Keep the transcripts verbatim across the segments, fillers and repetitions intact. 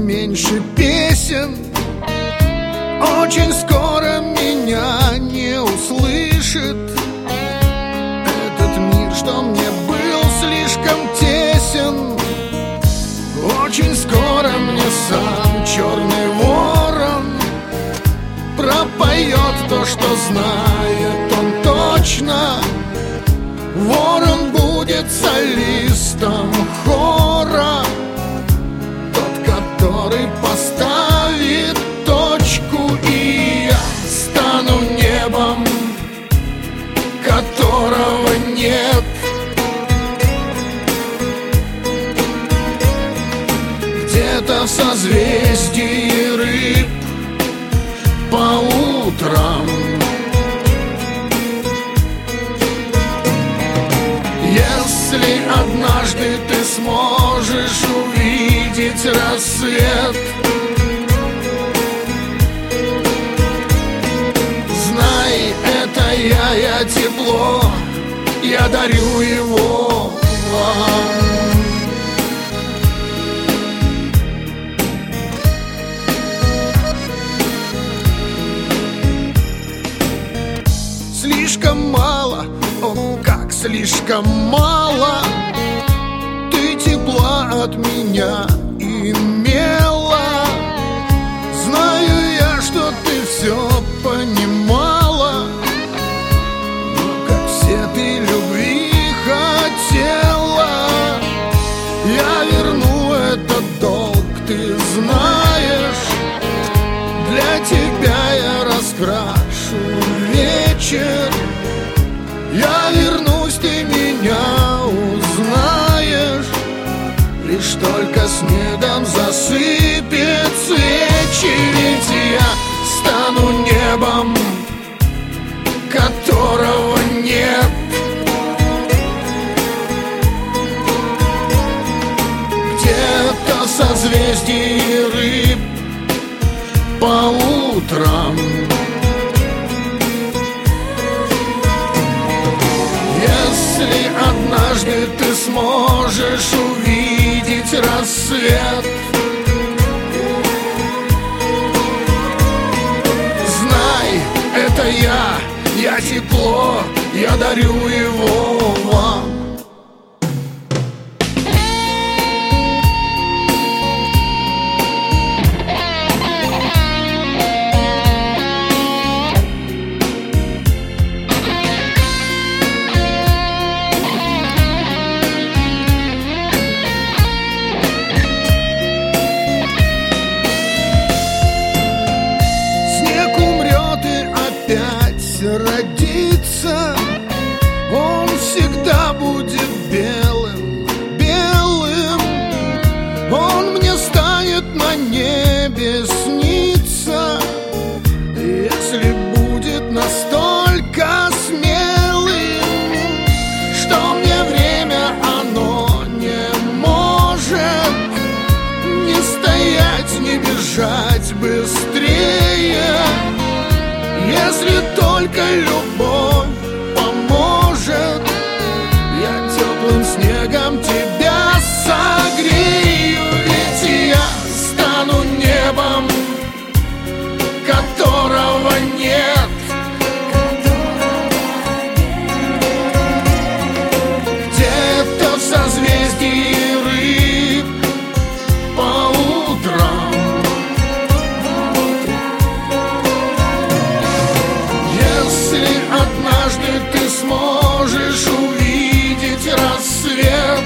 меньше песен. Очень скоро меня не услышит этот мир, что мне был слишком тесен. Очень скоро мне сам черный ворон пропоет то, что знает он точно. Ворон будет солистом хора, тот, который поставит точку, и я стану небом, которого нет. Где-то в созвездии рыб по утрам, если однажды ты сможешь увидеть рассвет, знай, это я, я тепло, я дарю его вам. Слишком мало, о, как слишком мало ты тепла от меня имела. Знаю я, что ты все понимала, но как все ты любви хотела. Я верну этот долг, ты знаешь. Для тебя я раскрашу вечер. Я вернусь, ты меня узнаешь. Лишь только снегом засыпет свечи, ведь я стану небом, которого нет. Где-то в созвездии рыб по утрам, если однажды ты сможешь увидеть рассвет, знай, это я, я тепло, я дарю его вам. Родится, он всегда будет белым, белым. Он мне станет на небе сниться, если будет настолько смелым, что мне время оно не может не стоять, не бежать быстрее. Если только любовь поможет, я теплым снегом тебя согрею, ведь я стану небом, которого нет. Где-то в созвездии рыб по утрам, однажды ты сможешь увидеть рассвет,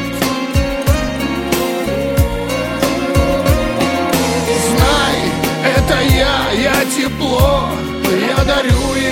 знай, это я, я тепло, я дарю его.